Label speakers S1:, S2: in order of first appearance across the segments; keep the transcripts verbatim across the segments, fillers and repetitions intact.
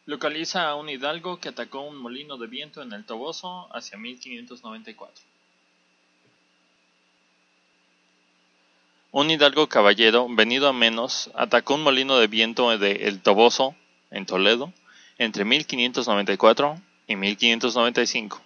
S1: Localiza a un hidalgo que atacó un molino de viento en el Toboso hacia mil quinientos noventa y cuatro. Un hidalgo caballero, venido a menos, atacó un molino de viento de El Toboso, en Toledo, entre mil quinientos noventa y cuatro y mil quinientos noventa y cinco.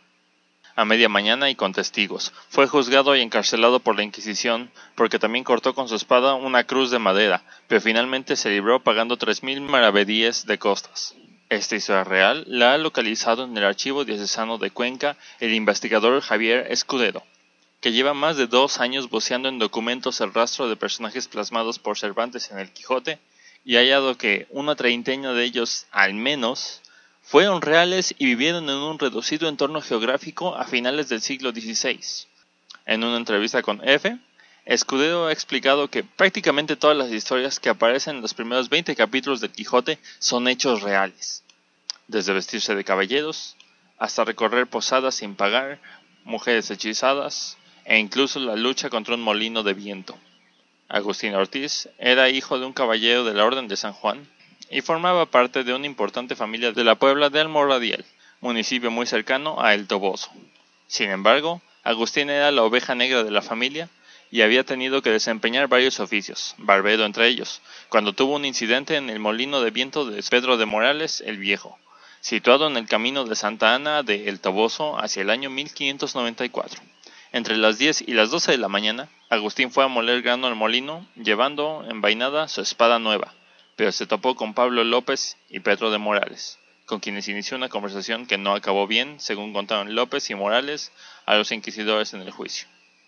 S1: A media mañana y con testigos, fue juzgado y encarcelado por la Inquisición porque también cortó con su espada una cruz de madera, pero finalmente se libró pagando tres mil maravedíes de costas. Esta historia real la ha localizado en el Archivo Diocesano de Cuenca el investigador Javier Escudero, que lleva más de dos años buceando en documentos el rastro de personajes plasmados por Cervantes en el Quijote y ha hallado que una treintena de ellos, al menos, fueron reales y vivieron en un reducido entorno geográfico a finales del siglo dieciséis. En una entrevista con F, Escudero ha explicado que prácticamente todas las historias que aparecen en los primeros veinte capítulos del Quijote son hechos reales, desde vestirse de caballeros, hasta recorrer posadas sin pagar, mujeres hechizadas, e incluso la lucha contra un molino de viento. Agustín Ortiz era hijo de un caballero de la Orden de San Juan, y formaba parte de una importante familia de la Puebla de Almorradiel, municipio muy cercano a El Toboso. Sin embargo, Agustín era la oveja negra de la familia y había tenido que desempeñar varios oficios, barbero entre ellos, cuando tuvo un incidente en el molino de viento de Pedro de Morales el Viejo, situado en el camino de Santa Ana de El Toboso hacia el año mil quinientos noventa y cuatro. Entre las diez y las doce de la mañana, Agustín fue a moler grano al molino, llevando envainada su espada nueva, pero se topó con Pablo López y Pedro de Morales, con quienes inició una conversación que no acabó bien, según contaron López y Morales a los inquisidores en el juicio.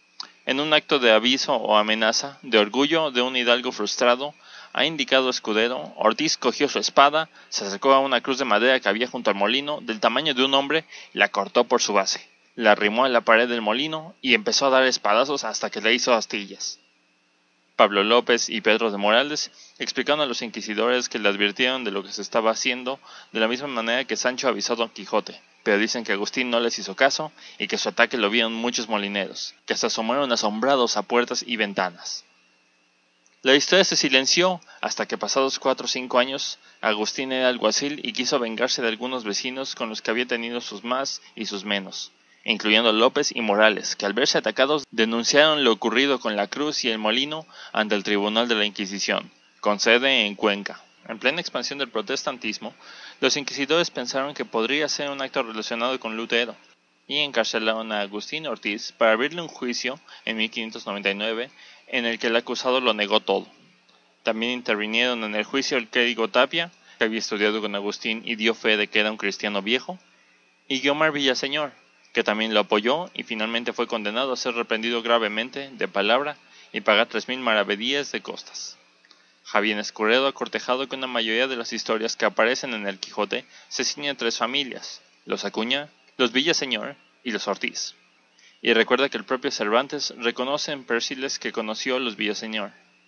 S1: En un acto de aviso o amenaza, de orgullo de un hidalgo frustrado, ha indicado Escudero, Ortiz cogió su espada, se acercó a una cruz de madera que había junto al molino, del tamaño de un hombre, y la cortó por su base, la arrimó a la pared del molino y empezó a dar espadazos hasta que le hizo astillas. Pablo López y Pedro de Morales explicaron a los inquisidores que le advirtieron de lo que se estaba haciendo de la misma manera que Sancho avisó a Don Quijote, pero dicen que Agustín no les hizo caso y que su ataque lo vieron muchos molineros, que se asomaron asombrados a puertas y ventanas. La historia se silenció hasta que pasados cuatro o cinco años, Agustín era alguacil y quiso vengarse de algunos vecinos con los que había tenido sus más y sus menos, incluyendo a López y Morales, que al verse atacados denunciaron lo ocurrido con la cruz y el molino ante el Tribunal de la Inquisición, con sede en Cuenca. En plena expansión del protestantismo, los inquisidores pensaron que podría ser un acto relacionado con Lutero, y encarcelaron a Agustín Ortiz para abrirle un juicio en mil quinientos noventa y nueve en el que el acusado lo negó todo. También intervinieron en el juicio el clérigo Tapia, que había estudiado con Agustín y dio fe de que era un cristiano viejo, y Guiomar Villaseñor, que también lo apoyó y finalmente fue condenado a ser reprendido gravemente de palabra y pagar tres mil maravedíes de costas. Javier Escudero ha cortejado que una mayoría de las historias que aparecen en el Quijote se ciñen a tres familias, los Acuña, los Villaseñor y los Ortiz, y recuerda que el propio Cervantes reconoce en Pérsiles que conoció a los Villaseñor.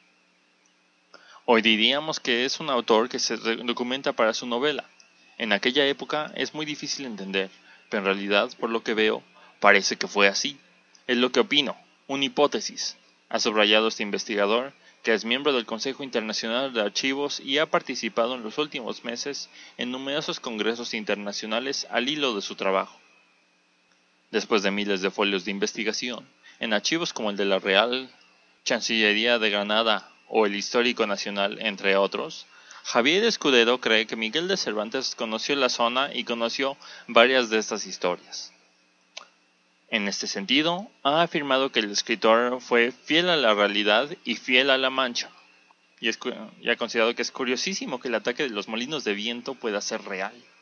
S1: Hoy diríamos que es un autor que se documenta para su novela. En aquella época es muy difícil entender, pero en realidad, por lo que veo, parece que fue así. Es lo que opino, una hipótesis, ha subrayado este investigador, que es miembro del Consejo Internacional de Archivos y ha participado en los últimos meses en numerosos congresos internacionales al hilo de su trabajo. Después de miles de folios de investigación, en archivos como el de la Real Chancillería de Granada o el Histórico Nacional, entre otros, Javier Escudero cree que Miguel de Cervantes conoció la zona y conoció varias de estas historias. En este sentido, ha afirmado que el escritor fue fiel a la realidad y fiel a la Mancha, y, es, y ha considerado que es curiosísimo que el ataque de los molinos de viento pueda ser real.